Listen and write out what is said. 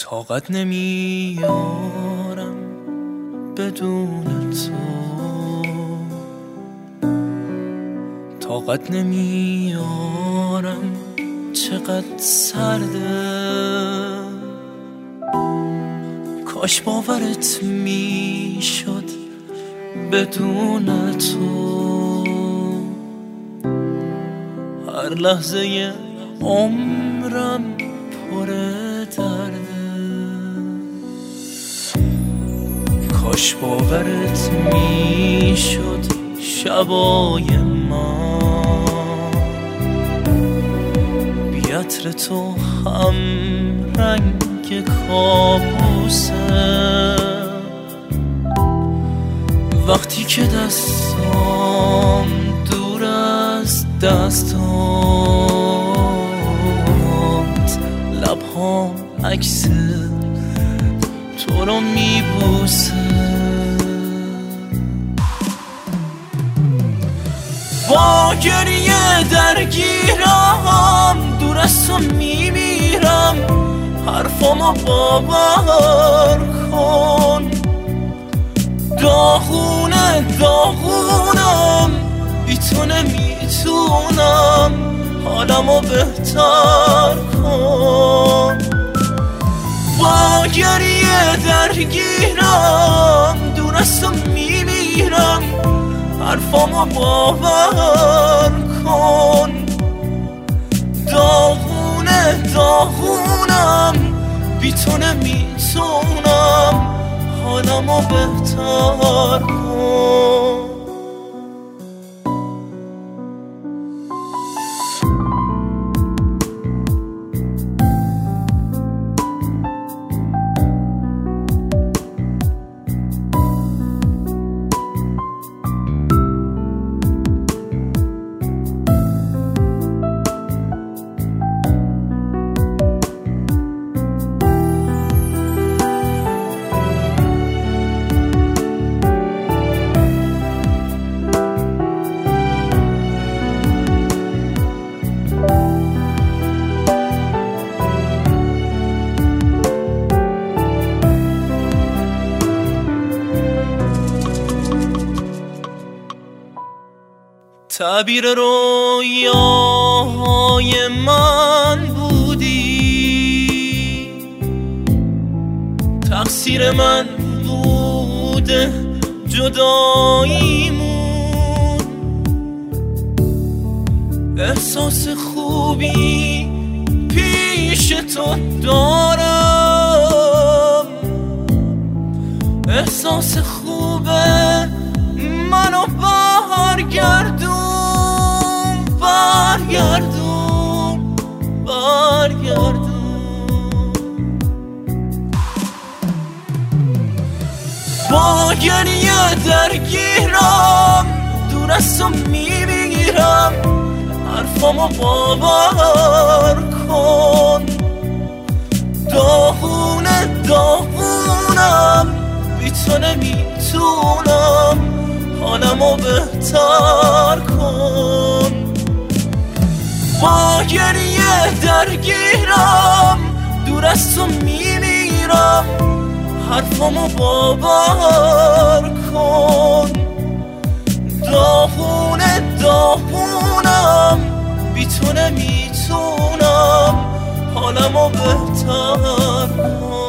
طاقت نمیارم بدون تو، طاقت نمیارم چقدر سرده. کاش باورت میشد بدون تو هر لحظه عمرم پر درده. کاش باورت میشد شبای ما بی عطر تو هم رنگ کابوسه. وقتی که دستام دور از دستات، لبهام عکس تو رو میبوسه. با گریه درگیرم، دور از تو میمیرم. حرفامو باور کن، داغونه داغونم، بی تو نمیتونم حالمو بهتر کن. با گریه درگیرم، دور از تو میمیرم. حرفامو باور کن، داغونه داغونم، بی تو نمیتونم حالمو بهتر کن. تعبیر رویاهای من بودی، تقصیر من بوده جداییمون. احساس خوبی پیش تو دارم، احساس خوبه منو برگردون برگردون برگردون. با گریه درگیرم، دور از تو میمیرم. حرفامو باور کن، داغونه داغونم، بی تو نمیتونم حالمو بهتر کن. با گریه درگیرم، دور از تو میمیرم. حرفامو باور کن، داغونه داغونم، بی تو نمیتونم حالمو بهتر کن.